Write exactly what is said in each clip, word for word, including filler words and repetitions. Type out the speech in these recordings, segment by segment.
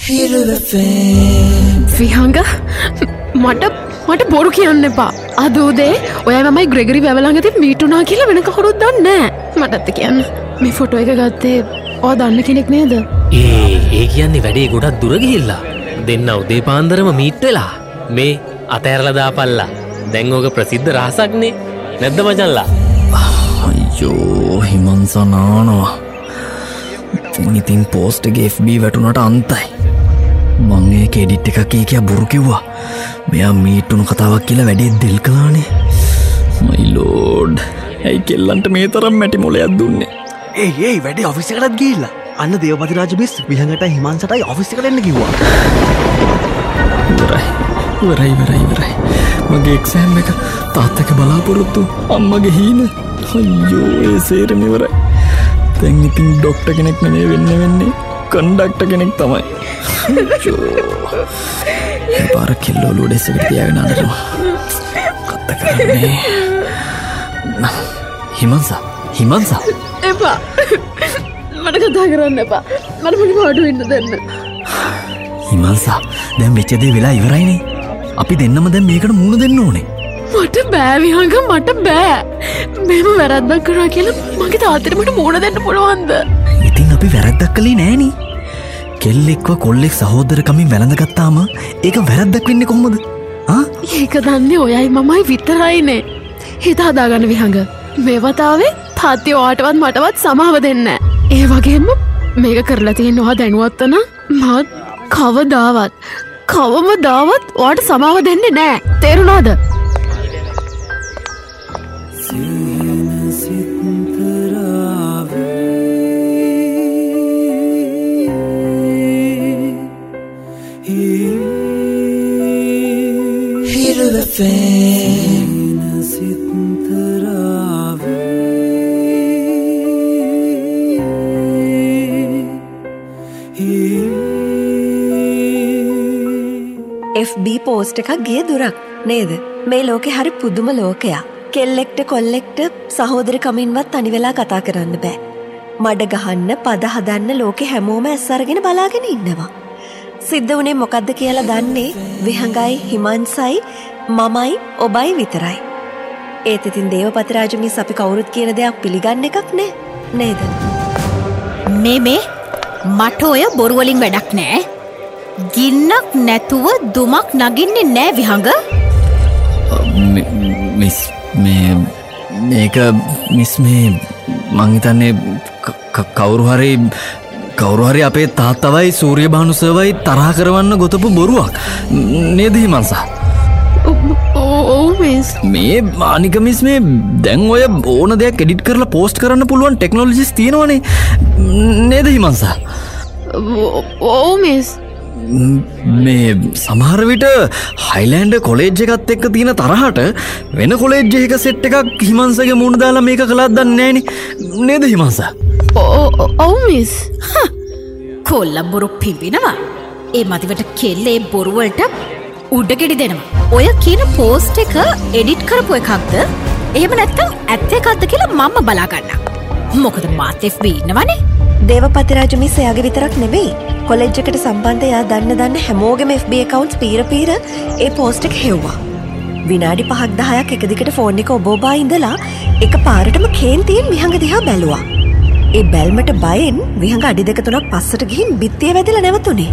විහංග මට මට බොරු කියන්න එපා. අද උදේ ඔයා මමයි ග්‍රෙගරි වැවලඟදී මීටුනා කියලා වෙන කවුරුත් දන්නේ නැහැ. මටත් කියන්න. මේ ෆොටෝ එක ගත්තේ ඔයා දන්න කෙනෙක් නේද? ඒ ඒ කියන්නේ වැඩේ ගොඩක් දුර ගිහිල්ලා. දෙන්න උදේ පාන්දරම මීට් වෙලා. මේ අතෑරලා දාපල්ලා. දැන් ඕක ප්‍රසිද්ධ රහසක්නේ. නැද්ද මචංලා? අයියෝ හිමන්සනානවා. ඉතින් පෝස්ට් එකේ එෆ් බී වැටුණාට අන්තයි. මං ඒක එඩිට් එකක් කිය කිය බොරු කිව්වා. මෙයා මීටුණු කතාවක් කියලා වැඩේ දෙල් කළානේ. මයි ලෝඩ්. ඇයි කෙල්ලන්ට මේ තරම් මැටි මොලයක් දුන්නේ? ඒ ඒ වැඩේ ඔෆිස් එකටත් ගිහිල්ලා. අන්න දේවපති රාජ මිස් විහංගටයි හිමන්සටයි ඔෆිස් එකට එන්න කිව්වා. ඉවරයි. ඉවරයි ඉවරයි ඉවරයි. මගේ එක්සෑම් එක තාත්තක බලාපොරොත්තු අම්මගේ හීන. අයියෝ ඒ සේරම ඉවරයි. දැන් ඉතින් ඩොක්ටර් කෙනෙක් නෙමෙයි වෙන්න වෙන්නේ කන්ඩක්ටර් කෙනෙක් තමයි. ඒ පාර කෙල්ලෝ ලෝඩෙස් එකට තියාගෙන අඬනවා. කත්ත කරන්නේ. හිමන්සා හිමන්සා එපා. මට කතා කරන්න එපා. මට මොකද පාඩු වෙන්න දෙන්න. හිමන්සා දැන් වෙච්ච දේ වෙලා ඉවරයිනේ. අපි දෙන්නම දැන් මේකට මුහුණ දෙන්න ඕනේ. මට බෑ විහංග මට බෑ. මෙහෙම වැරද්දක් කරා කියලා මගේ තාත්තට මට මුහුණ දෙන්න පුළුවන්ද? ඉතින් අපි වැරද්දක් කළේ නෑනේ. කෙල්ලෙක්ව කොල්ලෙක් සහෝදරකමින් වැළඳගත්තාම ඒක වැරද්දක් වෙන්නේ කොහොමද? ආ? ඒක දන්නේ ඔයයි මමයි විතරයිනේ. හිත හදාගන්න විහංග. මේ වතාවේ තාත්තේ ඔයාටවත් මටවත් සමාව දෙන්නේ නෑ. ඒ වගේම මේක කරලා තියෙන ඔයා දැනුවත් නම් මම කවදාවත් කවමදාවත් ඔයාට සමාව දෙන්නේ නෑ. තේරුණාද? එෆ් බී පෝස්ට් එකක් ගිය දුරක් නේද? මේ ලෝකේ හරි පුදුම ලෝකයක්. කෙල්ලෙක්ට කොල්ලෙක්ට සහෝදරකමින්වත් තනි වෙලා කතා කරන්න බෑ. මඩ ගහන්න පද හදන්න ලෝකේ හැමෝම ඇස් අරගෙන බලාගෙන ඉන්නවා. සිද්ධ වුණේ මොකද්ද කියලා දන්නේ විහංගයි හිමන්සයි මමයි ඔබයි විතරයි. ඒත් ඉතින් දේවපති රාජ මිස් අපි කවුරුත් කියන දෙයක් පිළිගන්න එකක් නෑ නේද? මේ මේ මට ඔය බොරු වලින් වැඩක් නෑ. ගින්නක් නැතුව දුමක් නගින්නේ නෑ විහංග. මිස් මේ මේක මිස් මේ මං හිතන්නේ කවුරු හරි කවුරු හරි අපේ තාත්තවයි සූර්යභානු සර්වයි තරහ කරවන්න ගොතපු බොරුවක් නේද හිමන්සා? ඔව් මිස්. මේ අනික මිස් මේ දැන් ඔය ඕන දෙයක් එඩිට් කරලා පෝස්ට් කරන්න පුළුවන් ටෙක්නොලොජිස් තියෙනවනේ නේද හිමන්සා? ඔව් මිස්. මේ සමහර විට හයිලෑන්ඩ් කොලේජ් එකත් එක්ක තියෙන තරහට වෙන කොලේජ් එකක සෙට් එකක් හිමන්සගේ මුණ දාලා මේක කළාද දන්නේ නෑනේ නේද හිමන්සා? ඔව් මිස්. කොල්ල බොරු පිඹිනවා. ඒ මදිවට කෙල්ලේ බොරු වලට උඩගෙඩි දෙනවා. ඔය කියන පෝස්ට් එක එඩිට් කරපු එකක්ද? එහෙම නැත්නම් ඇත්ත එකක්ද කියලා මම බලා ගන්නම්. මොකද මාත් එෆ් බී ඉන්නවනේ. දේවපති රාජ මිස් එයාගේ විතරක් නෙවෙයි. කොලෙජ් එකට සම්බන්ධ එයා දන්න දන්න හැමෝගෙම එෆ් බී accounts පීර පීර ඒ පෝස්ට් එක හෙව්වා. විනාඩි පහක් දහයක් එක දිගට ෆෝන් එක ඔබ ඔබා ඉඳලා එක පාරටම කේන්තියෙන් විහංග දිහා බැලුවා. ඒ බැල්මට බයෙන් විහංග අඩි දෙක තුනක් පස්සට ගිහින් බිත්තිය වැදලා නැවතුනේ.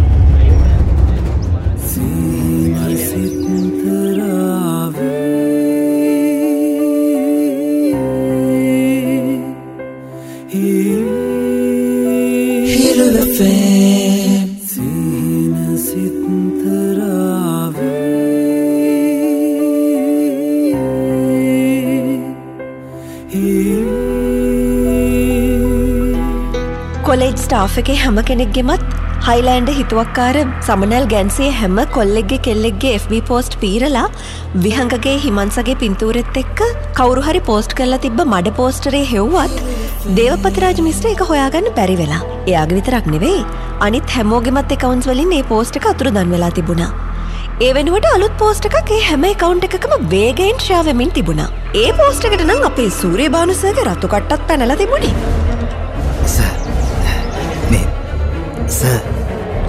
කොලේජ් ස්ටාෆ් එකේ හැම කෙනෙක්ගෙමත් හයිලෑන්ඩ් හිතුවක්කාර සමනල් ගැන්සේ හැම කොල්ලෙක්ගේ කෙල්ලෙක්ගේ එෆ් බී පෝස්ට් පීරලා විහංගගේ හිමන්සගේ පින්තූරෙත් එක්ක කවුරු හරි පෝස්ට් කරලා තිබ්බ මඩ පෝස්ටරේ හෙව්වත් දේවපති රාජ මිස්ට ඒක හොයාගන්න බැරි වෙලා. එයාගේ විතරක් නෙවෙයි අනිත් හැමෝගෙමත් accounts වලින් මේ පෝස්ට් එක අතුරුදන් වෙලා තිබුණා. ඒ වෙනුවට අලුත් පෝස්ට් එකක් ඒ හැම account එකකම වේගයෙන් ෂෙයා වෙමින් තිබුණා. ඒ පෝස්ට් එකට නම් අපේ සූර්යභානු සර්ගේ රතු කට්ටත් පැනලා තිබුණේ. සර්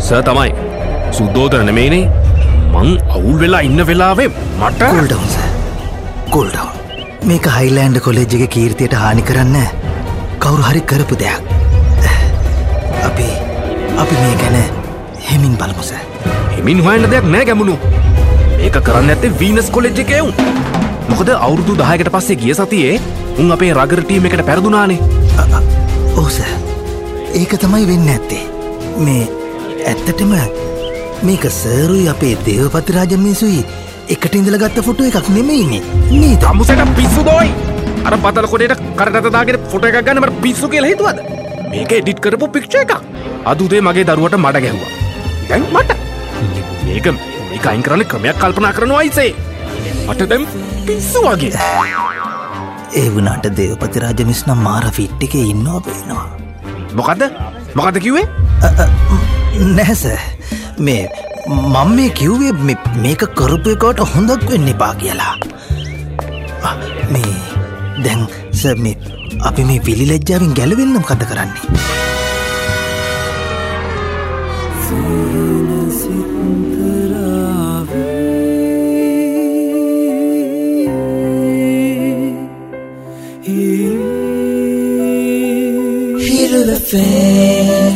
සර් තමයි. සුද්ධෝදන නෙමෙයිනේ. මං අවුල් වෙලා ඉන්න වෙලාවේ මට cool down sir. Cool down. මේක හයිලෑන්ඩ් කොලෙජ් එකේ කීර්තියට හානි කරන්නේ කවුරු හරි කරපු දෙයක්. අපි අපි මේ ගැන හෙමින් බලමු සර්. හෙමින් හොයන්න දෙයක් නෑ ගැමුණු. මේක කරන්න නැත්තේ වීනස් කොලෙජ් එකේ උන්. මොකද අවුරුදු දහයකට පස්සේ ගිය සතියේ උන් අපේ රගර් ටීම් එකට පෙරදුනානේ. ඔව් සර්. ඒක තමයි වෙන්නේ නැත්තේ. මේ ඇත්තටම මේක සරුයි අපේ දේවපති රාජ මිනිසුයි එකට ඉඳලා ගත්ත ෆොටෝ එකක් නෙමෙයිනේ. මේ තමුසට පිස්සු දෝයි. අර පතල කොටේට කරටත දාගෙන ෆොටෝ එකක් ගන්න මට පිස්සු කියලා හිතුවද? මේක එඩිට් කරපු පික්චර් එකක්. අද උදේ මගේ දරුවට මඩ ගැහුවා. දැන් මට මේක මේක අයින් කරන්න ක්‍රමයක් කල්පනා කරනවා අයිසේ. මට දැන් පිස්සු වගේ. ඒ වුණාට දේවපති රාජ මිස් නම් මාර ෆිට් එකේ ඉන්නවා පේනවා. මොකද්ද? මොකද්ද කිව්වේ? නැහැ සර්. මේ මම මේ කිව්වේ මේක කරපු එකට හොඳක් වෙන්න එපා කියලා. මේ දැන් සර් මේ අපි මේ පිළිලැජ්ජාවෙන් ගැලවෙන්න මොකද කරන්නේ? Feel the fame.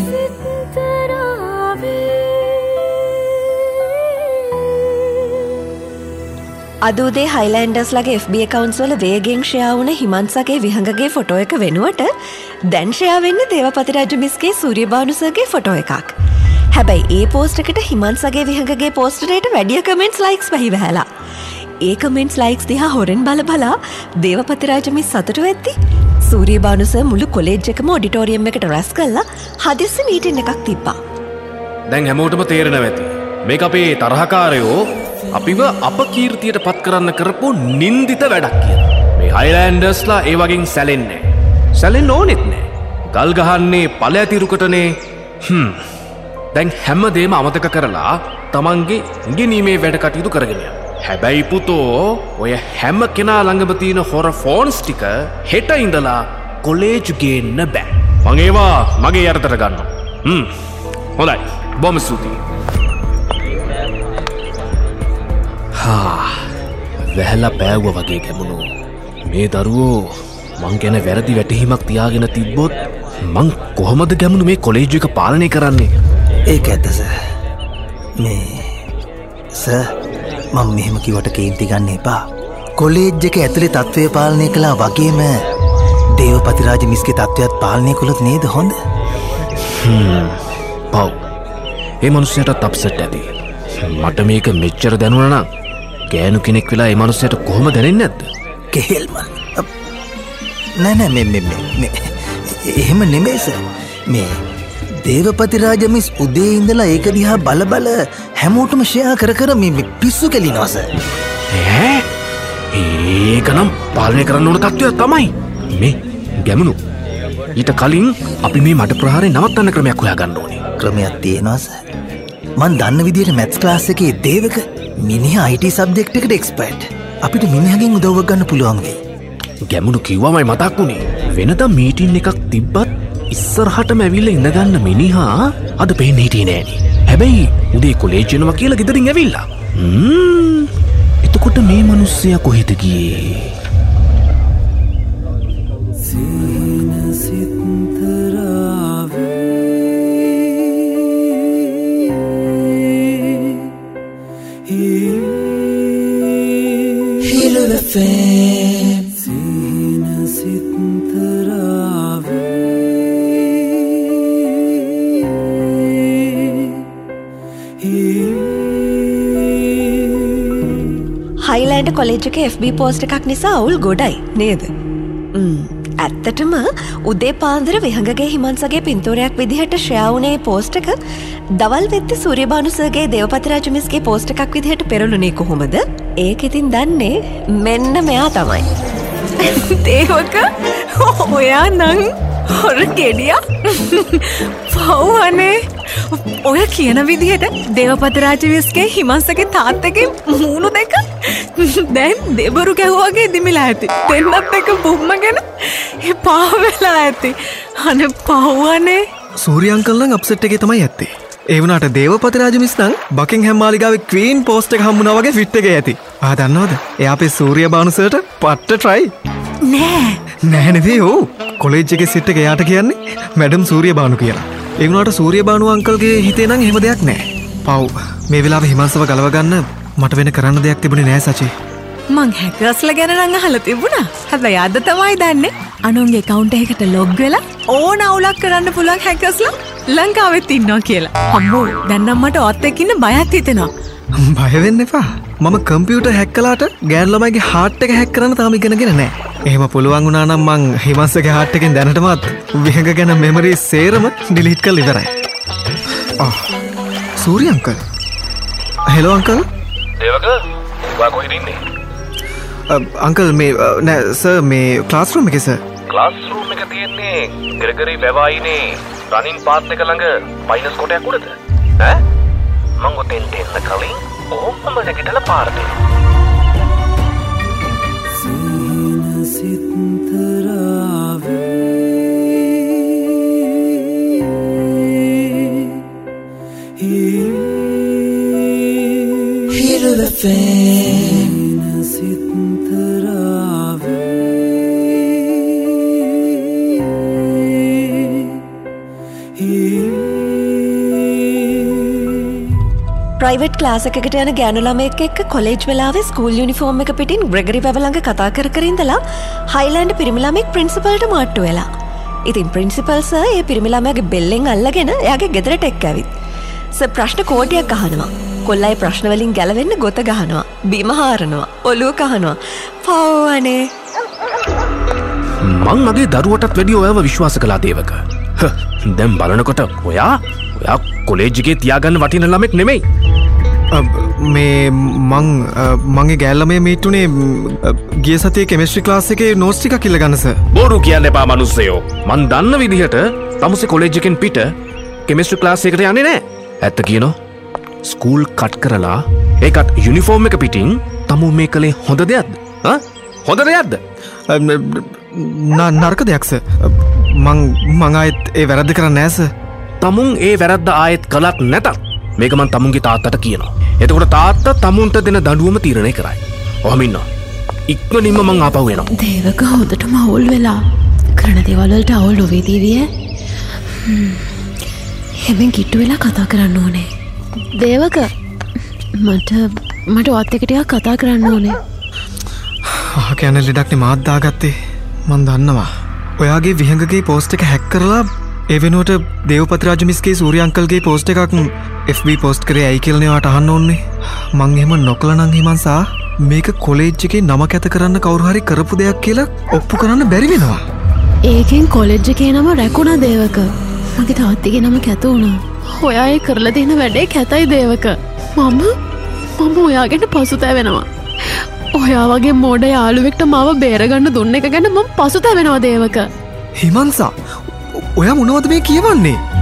අද උදේ හයිලෑන්ඩර්ස් ලගේ එෆ් බී accounts වල වේගෙන් ෂෙයා වුණ හිමන්සගේ විහඟගේ ෆොටෝ එක වෙනුවට දැන් ෂෙයා වෙන්නේ දේවපති රාජ මිස්ගේ සූර්යබානු සර්ගේ ෆොටෝ එකක්. හැබැයි ඒ පෝස්ට් එකට හිමන්සගේ විහඟගේ පෝස්ටරේට වැඩි කමෙන්ට්ස් ලයික්ස් පහි වැහැලා. ඒ කමෙන්ට්ස් ලයික්ස් දිහා හොරෙන් බල බලා දේවපති රාජ මිස් සතුටු වෙද්දි සූර්යබානු සර් මුළු කොලෙජ් එකම ඔඩිටෝරියම් එකට රැස් කරලා හදිස්සි මීටින් එකක් තිබ්බා. දැන් හැමෝටම තේරෙනවා ඇති. මේක අපේ තරහකාරයෝ අපිව අපකීර්තියට පත් කරන්න කරපු නින්දිත වැඩක් කියලා. මේ හයිලෑන්ඩර්ස්ලා ඒ වගේ සැලෙන්නේ නැහැ. සැලෙන්න ඕනෙත් නැහැ. ගල් ගහන්නේ ඵල ඇතිරුකටනේ. හ්ම්. දැන් හැමදේම අමතක කරලා තමන්ගේ ඉගෙනීමේ වැඩ කටයුතු කරගෙන යන්න. හැබැයි පුතෝ ඔය හැම කෙනා ළඟම තියෙන හොර ෆෝන්ස් ටික හෙට ඉඳලා කොලේජ් ගේන්න බෑ. මං ඒවා මගේ යටතට ගන්නවා. හ්ම්. හොඳයි. බොහොම ස්තුතියි. වැහලා පෑව්ව වගේ ගැමුණු මේ දරුවෝ මං ගැන වැරදි වැටහීමක් තියාගෙන තිබ්බොත් මං කොහොමද ගැමුණු මේ කොලේජ් එක පාලනය කරන්නේ? ඒක ඇත්ත සර්. මේ සර් මම මෙහෙම කිව්වට කේන්ති ගන්න එපා. කොලේජ් එක ඇතුලේ තත්ත්වය පාලනය කළා වගේම දේවපති රාජ මිස්ගේ තත්ත්වයත් පාලනය කළොත් නේද හොඳ? හ්ම්. පව්. ඒ මනුස්සයාට අප්සෙට් ඇති. මට මේක මෙච්චර දැනුණා නම් ගෑනු කෙනෙක් වෙලා ඒ මනුස්සයාට කොහොම දැනෙන්නේ නැද්ද? කෙහෙල්මන්. නෑ නෑ මේ මේ මේ එහෙම නෙමෙයි සර්. මේ දේවපති රාජ මිස් උදේ ඉඳලා ඒක දිහා බල බල හැමෝටම ෂෙයා කර කර මේ පිස්සු කෙලිනවා සර්. ඈ ඒක නම් පාලනය කරන්න ඕන තත්ත්වයක් තමයි. මේ ගැමුණු ඊට කලින් අපි මේ මඩ ප්‍රහාරය නවත්තන්න ක්‍රමයක් හොයාගන්න ඕනේ. ක්‍රමයක් තියෙනවා සර්. මන් දන්න විදියට මැත්ස් ක්ලාස් එකේ දේවක මිනිහා ආයි ටී සබ්ජෙක්ට් එකට එක්ස්පර්ට්. අපිට මිනිහගෙන් උදව්වක් ගන්න පුළුවන් වෙයි. ගැමුණු කිව්වමයි මතක් වුණේ. වෙනදා මීටින් එකක් තිබ්බත් ඉස්සරහටම ඇවිල්ලා ඉඳගන්න මිනිහා අද පේන්නේ හිටියේ නෑනේ. හැබැයි උදේ කොලේජ් යනවා කියලා ගෙදරින් ඇවිල්ලා. හ්ම්. එතකොට මේ මිනිස්සයා කොහෙද ගියේ? හයිලෑන්ඩ් කොලෙජ් එකේ එෆ් බී පෝස්ට් එකක් නිසා අවුල් ගොඩයි නේද? ඇත්තටම උදේ පාන්දර විහඟගේ හිමන්සගේ පින්තූරයක් විදිහට ෂෙයා වුණේ පෝස්ට් එක දවල් වෙද්දි සූර්යබානු සර්ගේ දේවපති රාජ මිස්ගේ පෝස්ට් එකක් විදිහට පෙරළුනේ කොහොමද? ඒක ඉතින් දන්නේ මෙන්න මෙයා තමයි. දේවක ඔයා නං හොර ගෙඩියා පව්වනේ. ඔය කියන විදිහට දේවපති රාජ මිස්ගේ හිමන්සගේ තාත්තගේ මූණු දෙක දැන් දෙබරු ගැහුවාගේ දිමිලා ඇති. දෙන්නත් එක බුම්මගෙන එපා වෙලා ඇති. අනේ පව්වනේ. සූර්ය අංකල් නම් අප්සෙට් එකේ තමයි ඇත්තේ. ඒ වුණාට දේවපති රාජමිස් නම් බකින්හැම් මාලිගාවේ ක්වීන් පෝස්ට් එක හම්බුණා වගේ ෆිට් එකේ ඇති. ආ දන්නවද? එයා අපේ සූර්යබානු සර්ට පට්ට try. නෑ. නෑ නෙවෙයි ඔව්. කොලෙජ් එකේ සිට් එක එයාට කියන්නේ මැඩම් සූර්යබානු කියලා. ඒ වුණාට සූර්යබානු අංකල්ගේ හිතේ නම් එහෙම දෙයක් නෑ. පව් මේ වෙලාවේ හිමංසව ගලව ගන්න මට වෙන කරන්න දෙයක් තිබුණේ නෑ සචි. මං හැකර්ස්ලා ගැන නම් අහලා තිබුණා. හැබැයි අද තමයි දන්නේ අනුන්ගේ account එකකට log වෙලා ඕන අවුලක් කරන්න පුළුවන් හැකර්ස්ලා ලංකාවෙත් ඉන්නවා කියලා. අම්මෝ දැන් නම් මට ඔත් එක්ක ඉන්න බයක් හිතෙනවා. බය වෙන්න එපා. මම කම්පියුටර් හැක් කළාට ගෑනු ළමයිගේ හાર્ට් එක හැක් කරන්න තාම ඉගෙනගෙන නෑ. එහෙම පුළුවන් වුණා නම් මං හිමංසගේ හાર્ට් එකෙන් දැනටමත් විහඟ ගැන මෙමරිස් සේරම ඩිලීට් කරලා ඉවරයි. ආ Surya uncle. Hello uncle. Devaka ඔයා කොහෙද ඉන්නේ? අංකල් මේ නෑ සර් මේ ක්ලාස් රූම් එකේ සර්. ක්ලාස් රූම් එක තියෙන්නේ ග්‍රෙගරි වැවායිනේ රනින් පාත් එක ළඟ මයිනස් කොටයක් උඩද? ඈ මං ඔතෙන් දෙන්න කලින් ඕම්ම නැගිටලා පාර දෙන්න. සීන සිතරාවේ ප්‍රයිවට් ක්ලාස් එකකට යන ගෑනු ළමයෙක් එක්ක කොලෙජ් වෙලාවේ ස්කූල් යුනිෆෝම් එක පිටින් ග්‍රෙගරි වැව ළඟ කතා කර කර ඉඳලා හයිලෑන්ඩ් පිරිමි ළමෙක් ප්‍රින්සිපල්ට මාට්ටු වෙලා. ඉතින් ප්‍රින්සිපල් සර් ඒ පිරිමි ළමයාගේ බෙල්ලෙන් අල්ලගෙන එයාගේ ගෙදරට එක්ක ඇවිත්. සර් ප්‍රශ්න කෝටියක් අහනවා. කොල්ලයි ප්‍රශ්න වලින් ගැලවෙන්න ගොත ගහනවා. බිම හාරනවා. ඔළුව කහනවා. පව්වනේ. මං මගේ දරුවටත් වැඩි ඔයාව විශ්වාස කළා දේවක. දැන් බලනකොට ඔයා ඔයා කොලෙජ් එකේ තියාගන්න වටින ළමෙක් නෙමෙයි. මේ මං මගේ ගෑල්ලමේ මීට්ටුනේ ගිය සතියේ කෙමිස්ට්‍රි ක්ලාස් එකේ නෝට්ස් ටිකක් ඉල්ල ගන්න සර්. බොරු කියන්න එපා මිනිස්සයෝ. මං දන්න විදිහට තමුසේ කොලෙජ් එකෙන් පිට කෙමිස්ට්‍රි ක්ලාස් එකට යන්නේ නැහැ. ඇත්ත කියනවා. ස්කූල් කට් කරලා ඒකත් යුනිෆෝම් එක පිටින් තමු මේ කලේ හොඳ දෙයක්ද? හා? හොඳ දෙයක්ද? නරක දෙයක් සර්. මං මං ආයෙත් ඒ වැරද්ද කරන්නේ නැහැ සර්. තමුන් ඒ වැරද්ද ආයෙත් කළත් නැතත් මේක මං තමුන්ගේ තාත්තට කියනවා. එතකොට තාත්තා තමුන්ට දෙන දඬුවම තීරණය කරයි. ඔහම ඉන්නවා. ඉක්මනින්ම මං ආපහු එනවා. දේවක හොඳටම අවුල් වෙලා කරන දේවල් වලට අවුල් නොවේ දීවිය. හැමෙන් කිට්ටු වෙලා කතා කරන්න ඕනේ. දේවක මට මට ඔත් එක ටිකක් කතා කරන්න ඕනේ. ආ කියන්නේ ලෙඩක්නේ මාත් දාගත්තේ. මං දන්නවා. ඔයාගේ විහඟගේ පෝස්ට් එක හැක් කරලා ඒ වෙනුවට දේවපති රාජමිස්ගේ සූර්ය අංකල්ගේ පෝස්ට් එකක් එෆ් බී පෝස්ට් කරේ ඇයි කියලා නේ ඔයාට අහන්න ඕනේ. මං එහෙම නොකළා නම් හිමංසා මේක කොලෙජ් එකේ නම කැත කරන්න කවුරු හරි කරපු දෙයක් කියලා ඔප්පු කරන්න බැරි වෙනවා. ඒකෙන් කොලෙජ් එකේ නම රැකුණා දේවක. මගේ තාත්තගේ නම කැත වුණා. ඔයා ඒ කරලා දෙන වැඩේ කැතයි දේවක. මම මම ඔයාගෙන් පසුතැවෙනවා. ඔයා වගේ මෝඩ යාළුවෙක්ට මාව බේරගන්න දුන්න එක ගැන මම පසුතැවෙනවා දේවක. හිමංසා ඔයා මොනවද මේ කියවන්නේ?